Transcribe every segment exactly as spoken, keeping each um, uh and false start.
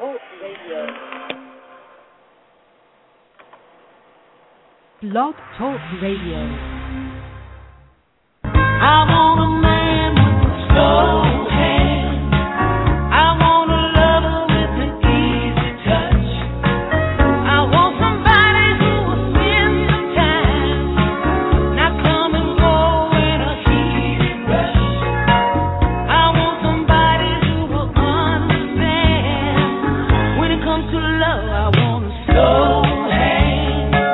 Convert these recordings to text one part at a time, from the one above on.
Talk Radio. Blog Talk Radio. I want a man with a slow hand. I want a lover with an easy touch. I want somebody who will spend some time, not come and go in a heated rush. I want somebody who will understand. When it comes to love, I want a slow hand.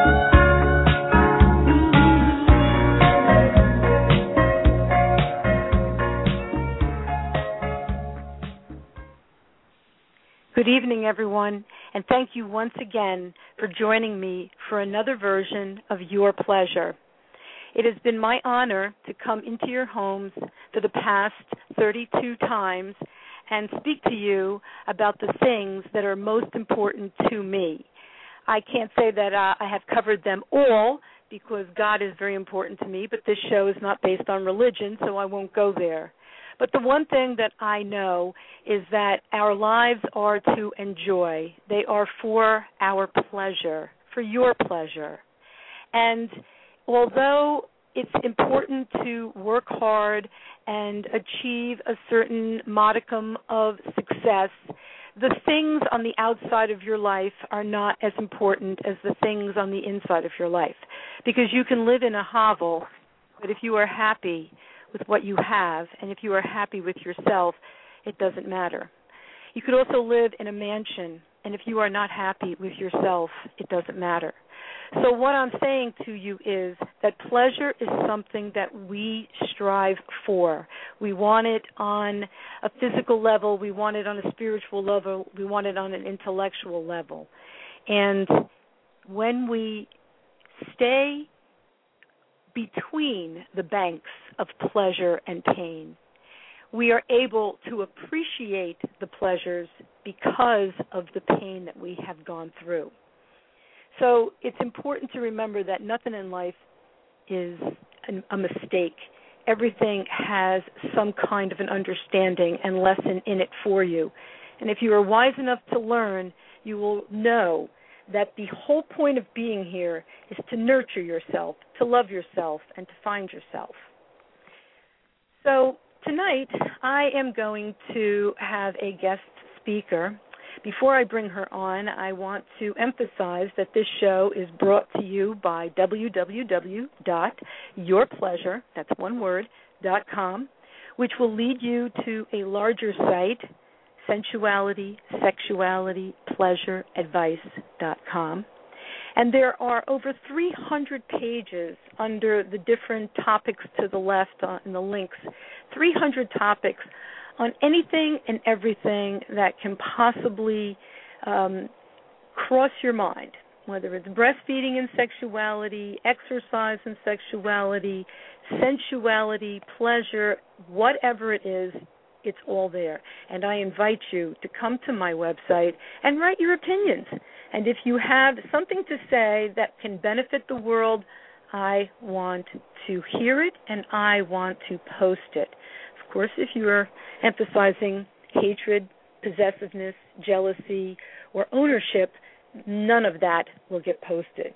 Good evening, everyone, and thank you once again for joining me for another version of Your Pleasure. It has been my honor to come into your homes for the past thirty-two times and speak to you about the things that are most important to me. I can't say that uh, I have covered them all because God is very important to me, but this show is not based on religion, so I won't go there. But the one thing that I know is that our lives are to enjoy. They are for our pleasure, for your pleasure. And although it's important to work hard and achieve a certain modicum of success, the things on the outside of your life are not as important as the things on the inside of your life. Because you can live in a hovel, but if you are happy with what you have, and if you are happy with yourself, it doesn't matter. You could also live in a mansion, and if you are not happy with yourself, it doesn't matter. So what I'm saying to you is that pleasure is something that we strive for. We want it on a physical level, we want it on a spiritual level, we want it on an intellectual level. And when we stay between the banks of pleasure and pain, we are able to appreciate the pleasures because of the pain that we have gone through. So it's important to remember that nothing in life is a mistake. Everything has some kind of an understanding and lesson in it for you. And if you are wise enough to learn, you will know that the whole point of being here is to nurture yourself, to love yourself, and to find yourself. So tonight I am going to have a guest speaker. Before I bring her on, I want to emphasize that this show is brought to you by w w w dot your pleasure, that's one word, dot com, which will lead you to a larger site, sensuality, sexuality, pleasure, advice dot com. And there are over three hundred pages under the different topics to the left on, in the links, three hundred topics on anything and everything that can possibly um, cross your mind, whether it's breastfeeding and sexuality, exercise and sexuality, sensuality, pleasure, whatever it is, it's all there. And I invite you to come to my website and write your opinions. And if you have something to say that can benefit the world, I want to hear it and I want to post it. Of course, if you are emphasizing hatred, possessiveness, jealousy, or ownership, none of that will get posted.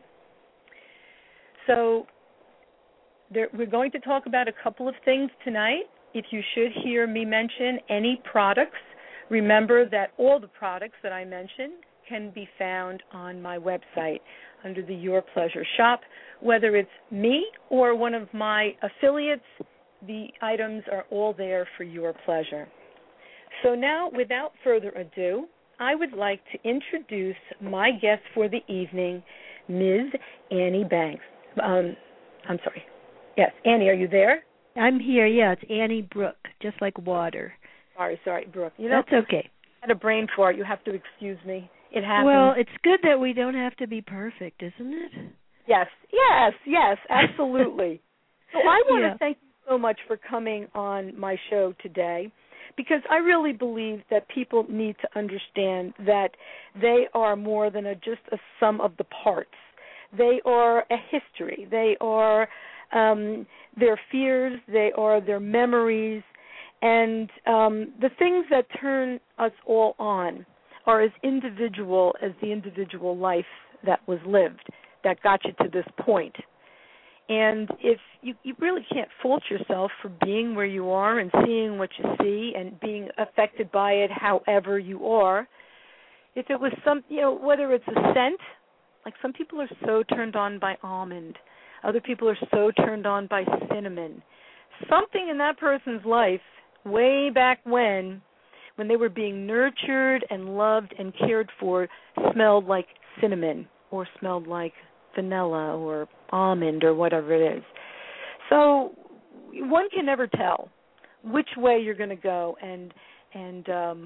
So there, we're going to talk about a couple of things tonight. If you should hear me mention any products, remember that all the products that I mentioned can be found on my website under the Your Pleasure shop. Whether it's me or one of my affiliates, the items are all there for your pleasure. So now, without further ado, I would like to introduce my guest for the evening, Miz Annie Banks. Um, I'm sorry. Yes, Annie, are you there? I'm here, yeah. It's Annie Brooke, just like water. Sorry, sorry, Brooke. You know, that's okay. I had a brain fart. You have to excuse me. It happens. Well, it's good that we don't have to be perfect, isn't it? Yes, yes, yes, absolutely. So I want yeah. to thank you so much for coming on my show today, because I really believe that people need to understand that they are more than a, just a sum of the parts. They are a history. They are um, their fears. They are their memories. And um, the things that turn us all on are as individual as the individual life that was lived that got you to this point. And if you, you really can't fault yourself for being where you are and seeing what you see and being affected by it however you are. If it was some, you know, whether it's a scent, like some people are so turned on by almond, other people are so turned on by cinnamon. Something in that person's life way back when, when they were being nurtured and loved and cared for, smelled like cinnamon or smelled like vanilla or almond or whatever it is. So one can never tell which way you're going to go, and and um,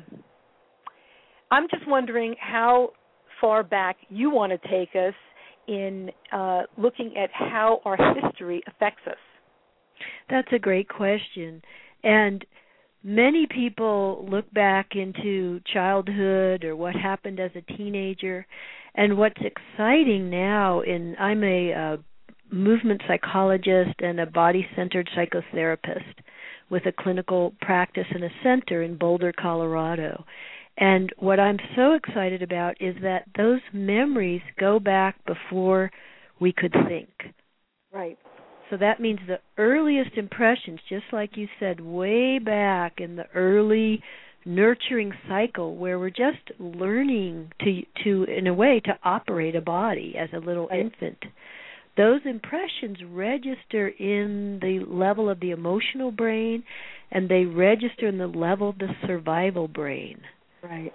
I'm just wondering how far back you want to take us in uh, looking at how our history affects us. That's a great question. And many people look back into childhood or what happened as a teenager. And what's exciting now, in I'm a uh, movement psychologist and a body-centered psychotherapist with a clinical practice and a center in Boulder, Colorado. And what I'm so excited about is that those memories go back before we could think. Right. So that means the earliest impressions, just like you said, way back in the early nurturing cycle where we're just learning to, to in a way, to operate a body as a little right. infant. Those impressions register in the level of the emotional brain, and they register in the level of the survival brain. Right.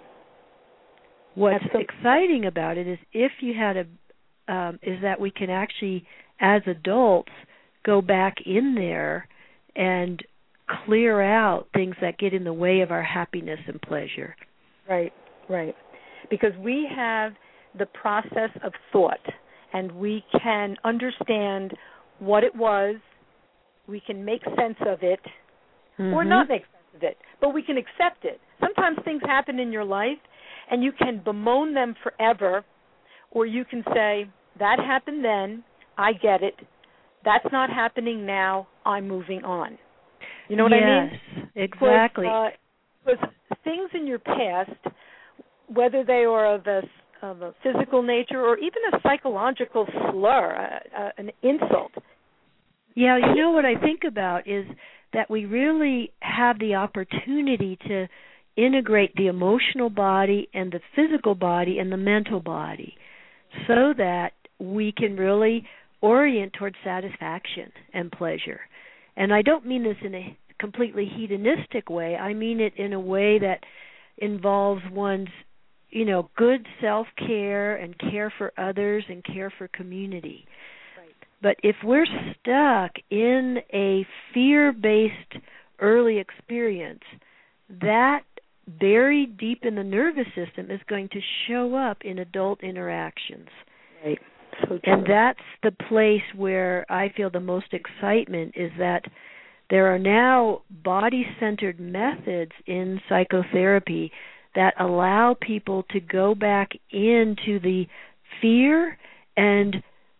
What's so- exciting about it is if you had a, um, is that we can actually, as adults, go back in there and clear out things that get in the way of our happiness and pleasure. Right, right. Because we have the process of thought, and we can understand what it was, we can make sense of it, mm-hmm. or not make sense of it, but we can accept it. Sometimes things happen in your life, and you can bemoan them forever, or you can say, that happened then, I get it, that's not happening now, I'm moving on. You know what yes, I mean? Yes, exactly. Because uh, things in your past, whether they are of a, of a physical nature or even a psychological slur, uh, uh, an insult. Yeah, you know what I think about is that we really have the opportunity to integrate the emotional body and the physical body and the mental body so that we can really orient towards satisfaction and pleasure. And I don't mean this in a completely hedonistic way. I mean it in a way that involves one's, you know, good self-care and care for others and care for community. Right. But if we're stuck in a fear-based early experience, that buried deep in the nervous system is going to show up in adult interactions. Right. So and that's the place where I feel the most excitement is that there are now body-centered methods in psychotherapy that allow people to go back into the fear and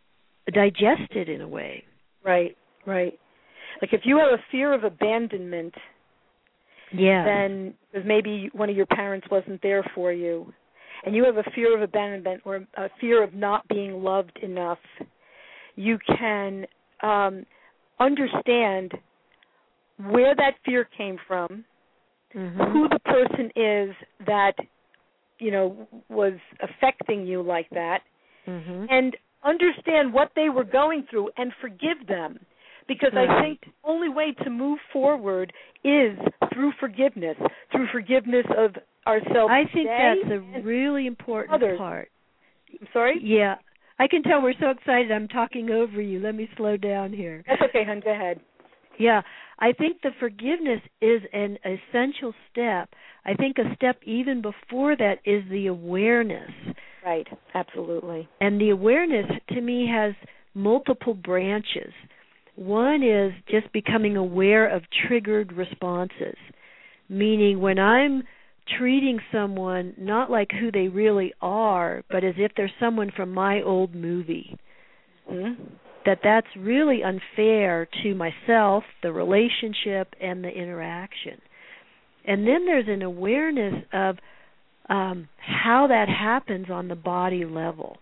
digest it in a way. Right, right. Like if you have a fear of abandonment, yeah. then because maybe one of your parents wasn't there for you, and you have a fear of abandonment or a fear of not being loved enough, you can um, understand where that fear came from, mm-hmm. who the person is that, you know, was affecting you like that, mm-hmm. and understand what they were going through and forgive them. Because right. I think the only way to move forward is through forgiveness, through forgiveness of ourselves. I think that's a really important others. part. I'm sorry? Yeah. I can tell we're so excited. I'm talking over you. Let me slow down here. That's okay, hon. Go ahead. Yeah. I think the forgiveness is an essential step. I think a step even before that is the awareness. Right. Absolutely. And the awareness, to me, has multiple branches. One is just becoming aware of triggered responses, meaning when I'm treating someone not like who they really are, but as if they're someone from my old movie, mm-hmm. that that's really unfair to myself, the relationship, and the interaction. And then there's an awareness of, um, how that happens on the body level.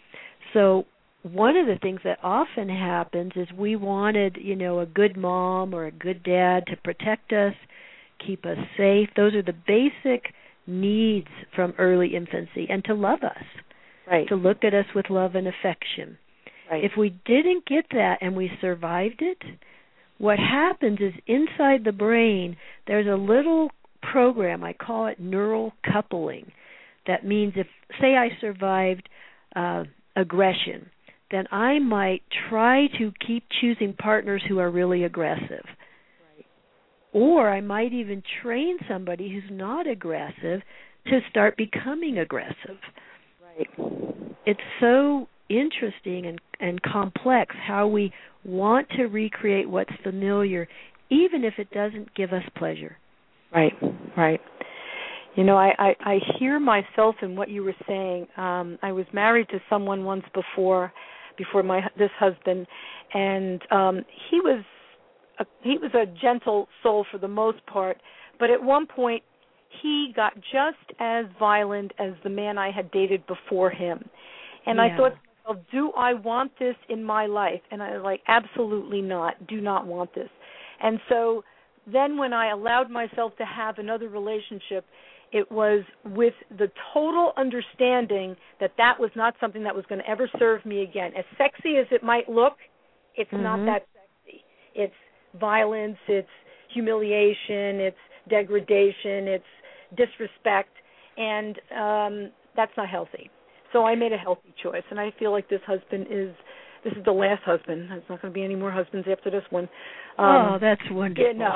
So one of the things that often happens is we wanted, you know, a good mom or a good dad to protect us, keep us safe. Those are the basic needs from early infancy, and to love us, right. to look at us with love and affection. Right. If we didn't get that and we survived it, what happens is inside the brain there's a little program, I call it neural coupling. That means if, say I survived uh, aggression, then I might try to keep choosing partners who are really aggressive. Right. Or I might even train somebody who's not aggressive to start becoming aggressive. Right. It's so interesting and, and complex how we want to recreate what's familiar, even if it doesn't give us pleasure. Right, right. You know, I, I, I hear myself in what you were saying. Um, I was married to someone once before, before my this husband, and um, he was a, he was a gentle soul for the most part. But at one point, he got just as violent as the man I had dated before him, and Yeah. I thought, well, do I want this in my life? And I was like, absolutely not. Do not want this. And so then when I allowed myself to have another relationship, it was with the total understanding that that was not something that was going to ever serve me again. As sexy as it might look, it's mm-hmm. not that sexy. It's violence, it's humiliation, it's degradation, it's disrespect, and um, that's not healthy. So I made a healthy choice, and I feel like this husband is, this is the last husband. There's not going to be any more husbands after this one. Um, oh, that's wonderful. You know.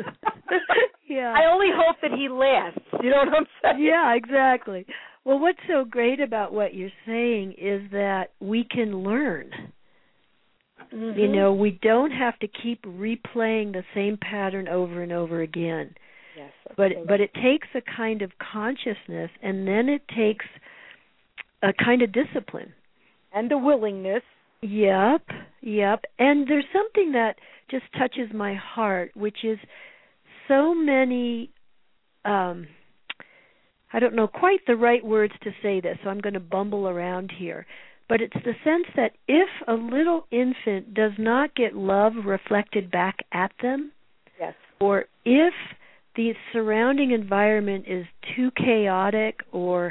Yeah. I only hope that he lasts. You know what I'm saying? Yeah, exactly. Well, what's so great about what you're saying is that we can learn. Mm-hmm. You know, we don't have to keep replaying the same pattern over and over again. Yes. But but it takes a kind of consciousness, and then it takes a kind of discipline. And a willingness. Yep, yep. And there's something that just touches my heart, which is so many, um, I don't know quite the right words to say this, so I'm going to bumble around here. But it's the sense that if a little infant does not get love reflected back at them, yes, or if the surrounding environment is too chaotic or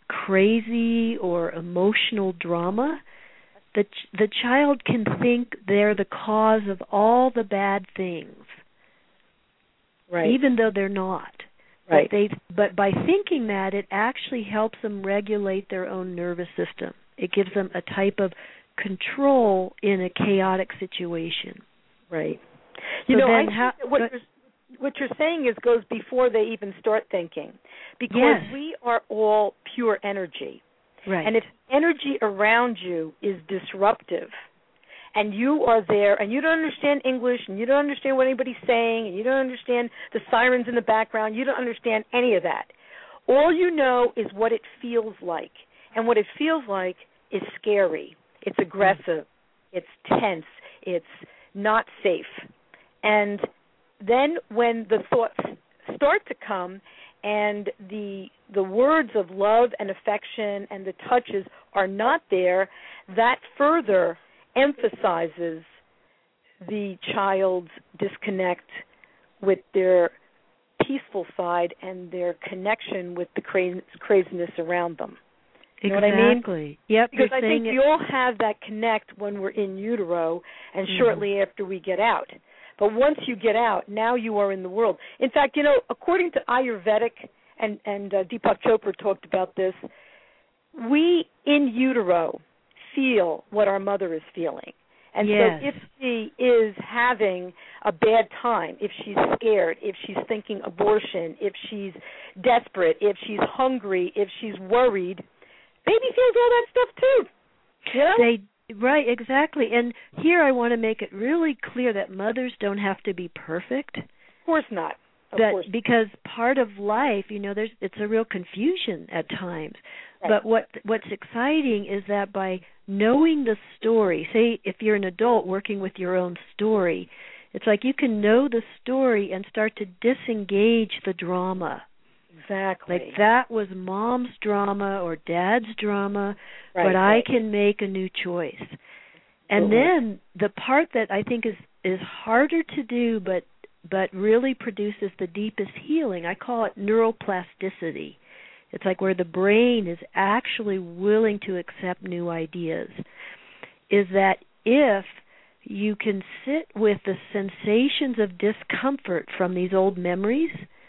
crazy or emotional drama, the ch- the child can think they're the cause of all the bad things, right? Even though they're not. Right. But, they, but by thinking that, it actually helps them regulate their own nervous system. It gives them a type of control in a chaotic situation. Right. You so know, I then how, think what you're, what you're saying is goes before they even start thinking, because yes. we are all pure energy. Right. And if energy around you is disruptive, and you are there, and you don't understand English, and you don't understand what anybody's saying, and you don't understand the sirens in the background, you don't understand any of that. All you know is what it feels like. And what it feels like is scary. It's aggressive. It's tense. It's not safe. And then when the thoughts start to come and the the words of love and affection and the touches are not there, that further emphasizes the child's disconnect with their peaceful side and their connection with the cra- craziness around them. You know exactly. what I mean? Yep. Because I think it... we all have that connect when we're in utero and mm-hmm. shortly after we get out. But once you get out, now you are in the world. In fact, you know, according to Ayurvedic, and, and uh, Deepak Chopra talked about this, we in utero feel what our mother is feeling. And yes. so if she is having a bad time, if she's scared, if she's thinking abortion, if she's desperate, if she's hungry, if she's worried, baby feels all that stuff too. You know? They right, exactly. And here I want to make it really clear that mothers don't have to be perfect. Of course not. Of that course. Because part of life, you know, there's it's a real confusion at times. Right. But what what's exciting is that by knowing the story, say if you're an adult working with your own story, it's like you can know the story and start to disengage the drama. Exactly. Like that was mom's drama or dad's drama, right, but right. I can make a new choice. And Absolutely. then the part that I think is, is harder to do but but really produces the deepest healing, I call it neuroplasticity. It's like where the brain is actually willing to accept new ideas, is that if you can sit with the sensations of discomfort from these old memories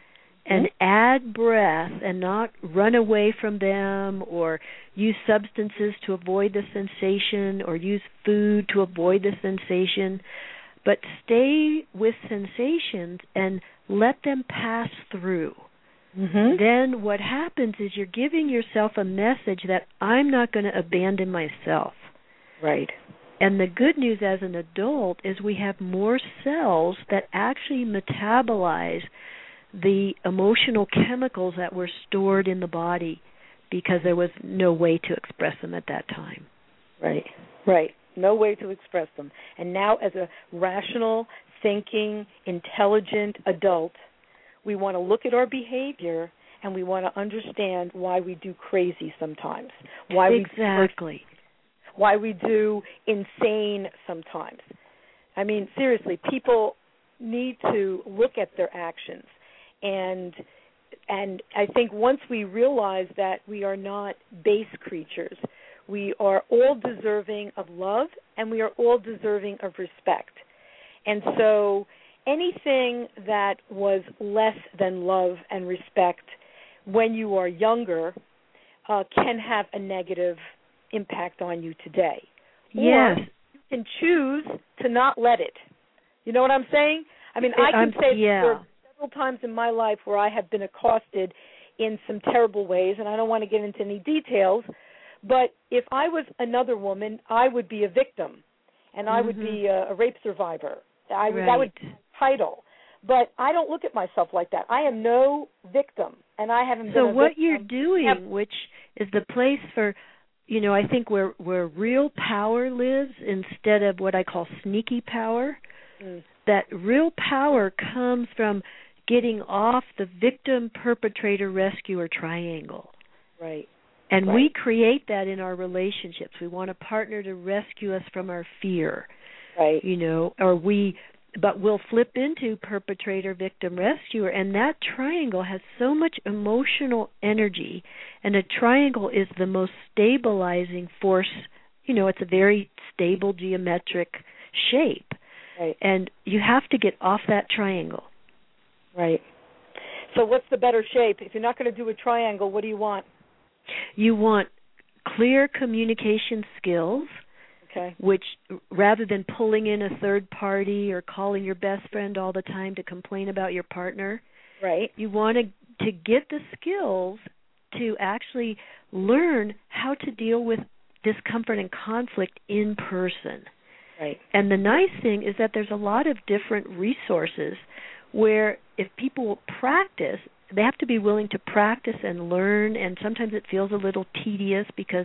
and add breath and not run away from them or use substances to avoid the sensation or use food to avoid the sensation, but stay with sensations and let them pass through. Mm-hmm. Then what happens is you're giving yourself a message that I'm not going to abandon myself. Right. And the good news as an adult is we have more cells that actually metabolize the emotional chemicals that were stored in the body because there was no way to express them at that time. Right, right. No way to express them. And now as a rational, thinking, intelligent adult, we want to look at our behavior and we want to understand why we do crazy sometimes. Why exactly. We, why we do insane sometimes. I mean, seriously, people need to look at their actions. And and I think once we realize that we are not base creatures, we are all deserving of love and we are all deserving of respect. And so anything that was less than love and respect when you are younger uh, can have a negative impact on you today. Yes. Or you can choose to not let it. You know what I'm saying? I mean, I can I'm, say yeah. there are several times in my life where I have been accosted in some terrible ways, and I don't want to get into any details, but if I was another woman, I would be a victim, and I mm-hmm. would be a, a rape survivor. I would, right. That would be my title. But I don't look at myself like that. I am no victim, and I haven't so been a what victim. You're doing, have, which is the place for, you know, I think where, where real power lives instead of what I call sneaky power, mm. that real power comes from getting off the victim, perpetrator, rescuer triangle. Right. And right. we create that in our relationships. We want a partner to rescue us from our fear. Right. You know, or we, but we'll flip into perpetrator, victim, rescuer, and that triangle has so much emotional energy, and a triangle is the most stabilizing force. You know, it's a very stable geometric shape. Right. And you have to get off that triangle. Right. So what's the better shape? If you're not going to do a triangle, what do you want? You want clear communication skills, okay. which rather than pulling in a third party or calling your best friend all the time to complain about your partner, right. you want to, to get the skills to actually learn how to deal with discomfort and conflict in person. Right. And the nice thing is that there's a lot of different resources where if people practice, they have to be willing to practice and learn, and sometimes it feels a little tedious because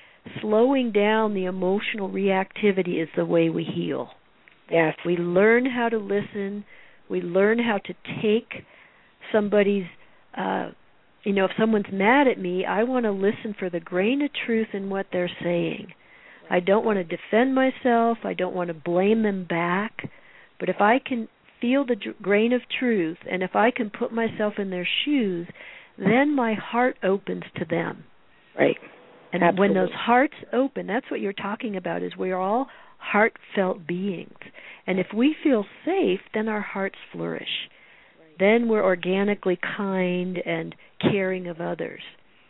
slowing down the emotional reactivity is the way we heal. Yes. We learn how to listen. We learn how to take somebody's, uh, you know, if someone's mad at me, I want to listen for the grain of truth in what they're saying. I don't want to defend myself. I don't want to blame them back. But if I can feel the grain of truth, and if I can put myself in their shoes, then my heart opens to them. Right. And Absolutely. when those hearts open, that's what you're talking about, is we're all heartfelt beings. And if we feel safe, then our hearts flourish. Right. Then we're organically kind and caring of others.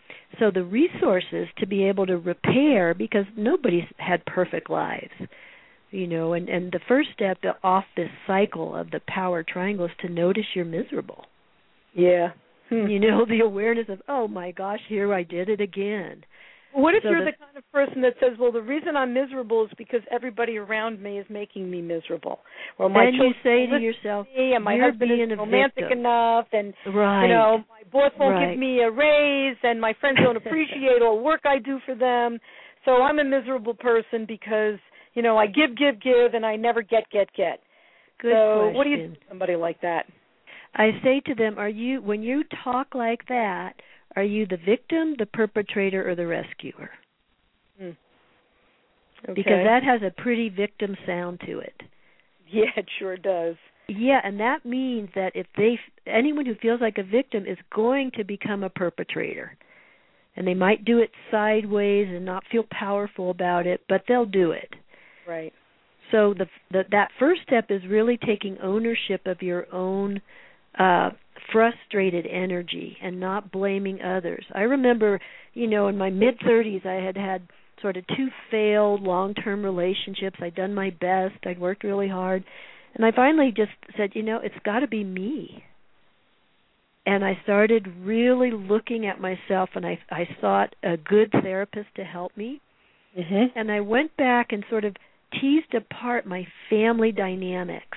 So the resources to be able to repair, because nobody's had perfect lives, you know, and, and the first step off this cycle of the power triangle is to notice you're miserable. Yeah. Hmm. You know, the awareness of, oh, my gosh, here I did it again. What if so you're the, the kind of person that says, well, the reason I'm miserable is because everybody around me is making me miserable? Or my then you say to yourself, me and my you're husband being isn't a romantic victim. enough, and right. you know, my boss won't right. give me a raise, and my friends don't appreciate all the work I do for them. So I'm a miserable person because, you know, I give, give, give, and I never get, get, get. Good so question. What do you do to somebody like that? I say to them, are you, when you talk like that, are you the victim, the perpetrator, or the rescuer? Hmm. Okay. Because that has a pretty victim sound to it. Yeah, it sure does. Yeah, and that means that if they, anyone who feels like a victim is going to become a perpetrator. And they might do it sideways and not feel powerful about it, but they'll do it. Right. So the, the that first step is really taking ownership of your own uh, frustrated energy and not blaming others. I remember, you know, in my mid-thirties, I had had sort of two failed long-term relationships. I'd done my best. I'd worked really hard. And I finally just said, you know, it's got to be me. And I started really looking at myself, and I, I sought a good therapist to help me. Mm-hmm. And I went back and sort of teased apart my family dynamics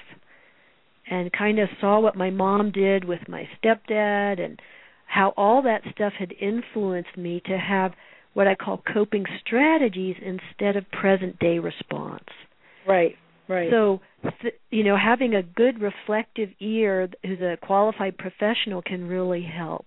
and kind of saw what my mom did with my stepdad and how all that stuff had influenced me to have what I call coping strategies instead of present-day response. Right, right. So, th- you know, having a good reflective ear who's a qualified professional can really help.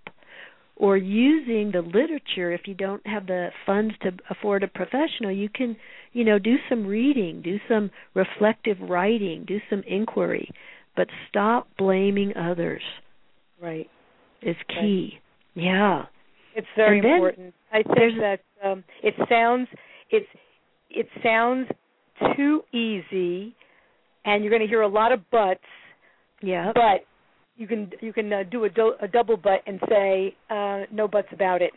Or using the literature, if you don't have the funds to afford a professional, you can, you know, do some reading, do some reflective writing, do some inquiry, but stop blaming others. Right. Is key. Right. Yeah. It's very and then, important. I think that um, it sounds it's it sounds too easy, and you're going to hear a lot of buts. Yeah. But you can you can uh, do a, do, a double butt and say uh, no buts about it.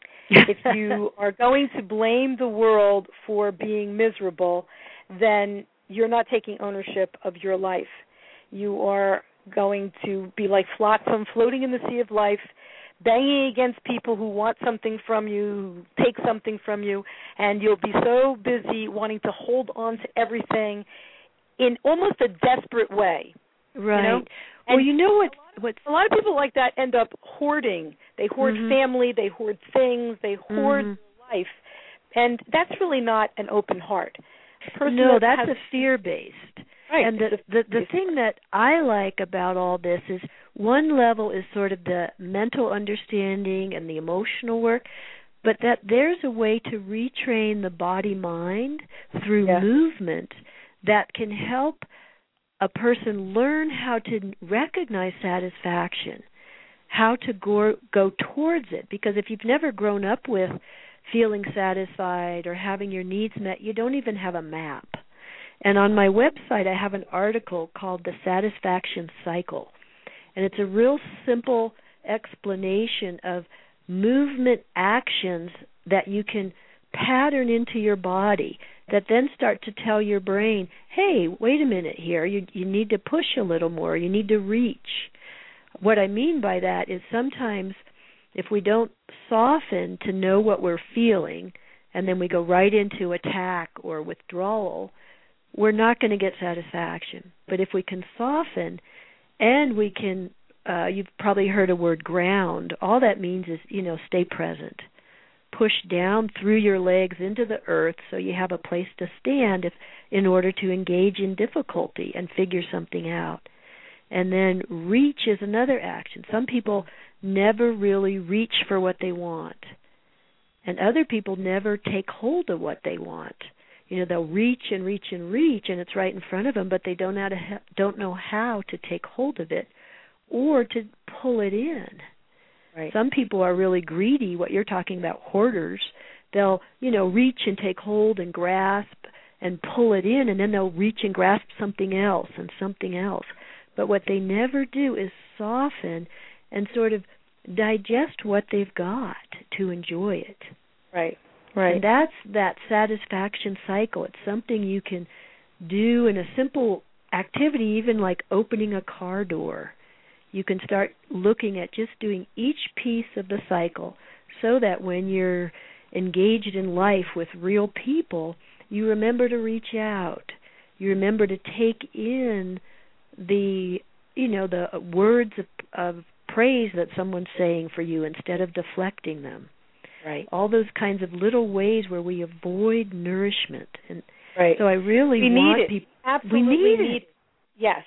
If you are going to blame the world for being miserable, then you're not taking ownership of your life. You are going to be like flotsam floating in the sea of life, banging against people who want something from you, who take something from you, and you'll be so busy wanting to hold on to everything in almost a desperate way. Right. You know? Well, you know what? What a lot of people like that end up hoarding. They hoard mm-hmm. family, they hoard things, they hoard mm-hmm. life, and that's really not an open heart. No, that that's has, a fear-based. Right. And the, the the thing that I like about all this is one level is sort of the mental understanding and the emotional work, but that there's a way to retrain the body-mind through yeah. movement that can help a person learn how to recognize satisfaction, how to go, go towards it. Because if you've never grown up with feeling satisfied or having your needs met, you don't even have a map. And on my website, I have an article called The Satisfaction Cycle. And it's a real simple explanation of movement actions that you can pattern into your body that then start to tell your brain, hey, wait a minute here, you you need to push a little more, you need to reach. What I mean by that is sometimes if we don't soften to know what we're feeling and then we go right into attack or withdrawal, we're not going to get satisfaction. But if we can soften and we can, uh, you've probably heard a word ground, all that means is, you know, stay present. Push down through your legs into the earth so you have a place to stand if, in order to engage in difficulty and figure something out. And then reach is another action. Some people never really reach for what they want. And other people never take hold of what they want. You know, they'll reach and reach and reach, and it's right in front of them, but they don't know how to, don't know how to take hold of it or to pull it in. Right. Some people are really greedy, what you're talking about, hoarders. They'll, you know, reach and take hold and grasp and pull it in, and then they'll reach and grasp something else and something else. But what they never do is soften and sort of digest what they've got to enjoy it. Right, right. And that's that satisfaction cycle. It's something you can do in a simple activity, even like opening a car door. You can start looking at just doing each piece of the cycle so that when you're engaged in life with real people, you remember to reach out. You remember to take in the, you know, the words of, of praise that someone's saying for you instead of deflecting them. Right. All those kinds of little ways where we avoid nourishment. And right. so I really we want need it. people... Absolutely we need, need it. it. Yes.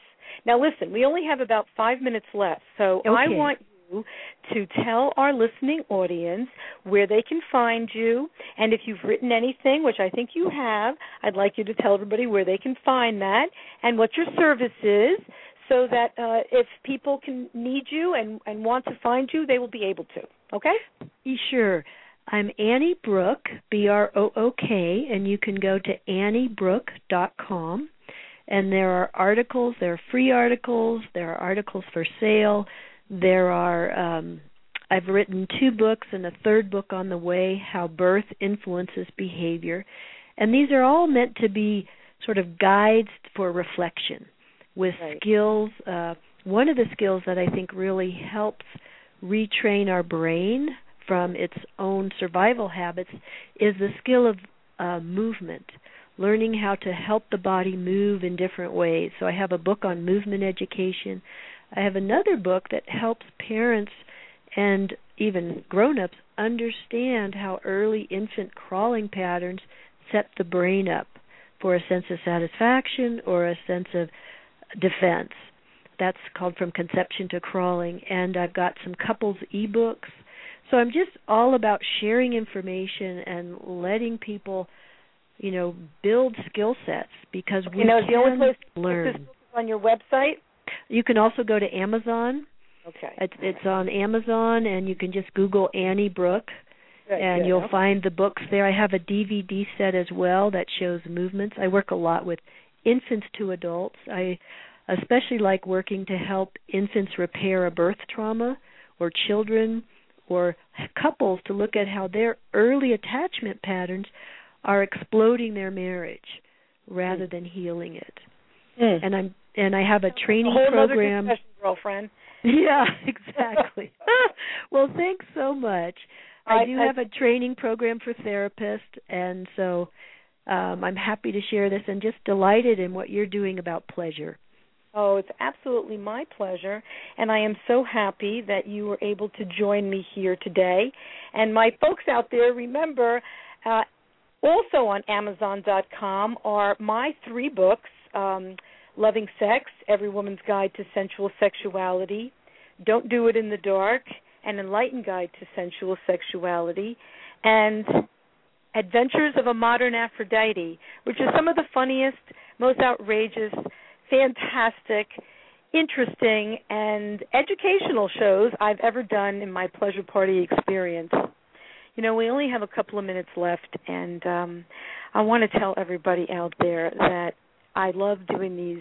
Now, listen, we only have about five minutes left, so Okay. I want you to tell our listening audience where they can find you, and if you've written anything, which I think you have, I'd like you to tell everybody where they can find that and what your service is, so that uh, if people can need you and, and want to find you, they will be able to. Okay? Sure. I'm Annie Brook, B R O O K, and you can go to annie brook dot com. And there are articles, there are free articles, there are articles for sale. There are, um, I've written two books and a third book on the way, How Birth Influences Behavior. And these are all meant to be sort of guides for reflection with right. skills. Uh, one of the skills that I think really helps retrain our brain from its own survival habits is the skill of uh, movement, learning how to help the body move in different ways. So I have a book on movement education. I have another book that helps parents and even grown-ups understand how early infant crawling patterns set the brain up for a sense of satisfaction or a sense of defense. That's called From Conception to Crawling. And I've got some couples e-books. So I'm just all about sharing information and letting people, you know, build skill sets because we you know, can the only place to learn. This book is on your website? You can also go to Amazon. Okay. It's, it's on Amazon, and you can just Google Annie Brook, Good, and good. you'll Okay. find the books there. I have a D V D set as well that shows movements. I work a lot with infants to adults. I especially like working to help infants repair a birth trauma, or children or couples to look at how their early attachment patterns are exploding their marriage rather mm. than healing it. Mm. And I'm and I have a training a whole program. Other discussion, girlfriend. Yeah, exactly. Well, thanks so much. I, I do I, have a training program for therapists, and so um, I'm happy to share this and just delighted in what you're doing about pleasure. Oh, it's absolutely my pleasure, and I am so happy that you were able to join me here today. And my folks out there, remember, uh, also on Amazon dot com are my three books, um, Loving Sex, Every Woman's Guide to Sensual Sexuality, Don't Do It in the Dark, An Enlightened Guide to Sensual Sexuality, and Adventures of a Modern Aphrodite, which is some of the funniest, most outrageous, fantastic, interesting, and educational shows I've ever done in my pleasure party experience. You know, we only have a couple of minutes left, and um, I want to tell everybody out there that I love doing these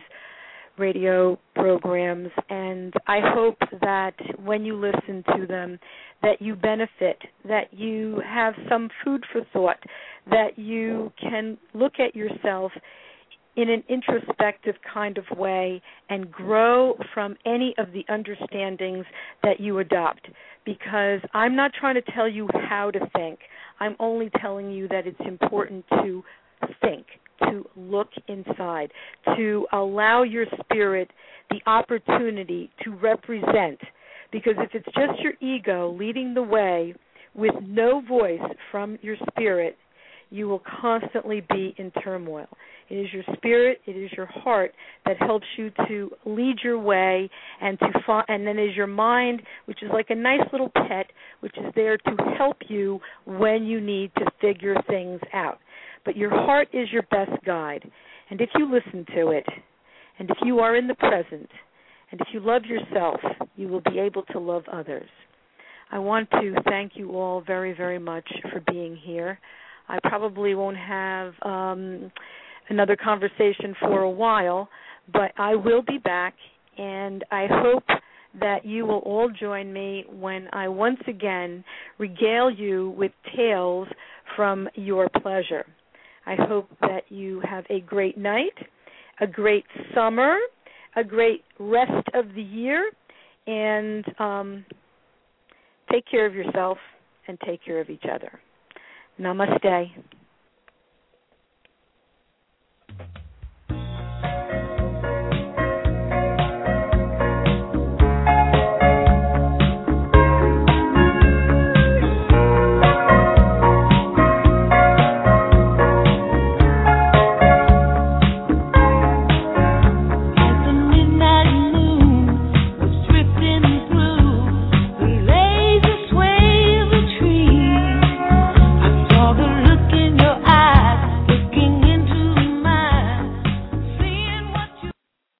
radio programs, and I hope that when you listen to them that you benefit, that you have some food for thought, that you can look at yourself in an introspective kind of way and grow from any of the understandings that you adopt. Because I'm not trying to tell you how to think. I'm only telling you that it's important to think, to look inside, to allow your spirit the opportunity to represent. Because if it's just your ego leading the way with no voice from your spirit, you will constantly be in turmoil. It is your spirit, it is your heart that helps you to lead your way, and to fi- and then it is your mind, which is like a nice little pet, which is there to help you when you need to figure things out. But your heart is your best guide, and if you listen to it, and if you are in the present, and if you love yourself, you will be able to love others. I want to thank you all very, very much for being here. I probably won't have um, another conversation for a while, but I will be back, and I hope that you will all join me when I once again regale you with tales from your pleasure. I hope that you have a great night, a great summer, a great rest of the year, and um, take care of yourself and take care of each other. Namaste.